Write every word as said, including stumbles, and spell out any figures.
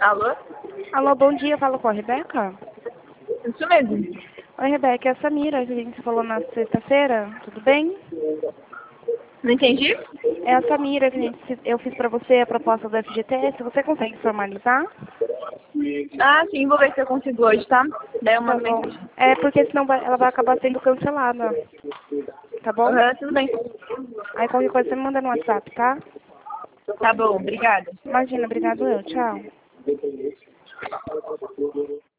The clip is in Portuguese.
Alô? Alô, bom dia, falo com a Rebeca? Isso mesmo. Oi, Rebeca, é a Samira, que a gente falou na sexta-feira, tudo bem? Não entendi? É a Samira, que a gente, eu fiz pra você a proposta do F G T S, você consegue formalizar? Ah, sim, vou ver se eu consigo hoje, tá? Daí eu Tá mando bom. mensagem. É, porque senão vai- ela vai acabar sendo cancelada, tá bom? Aham, tudo bem. Aí qualquer coisa você me manda no WhatsApp, tá? Tá bom, obrigada. Imagina, obrigado eu, tchau.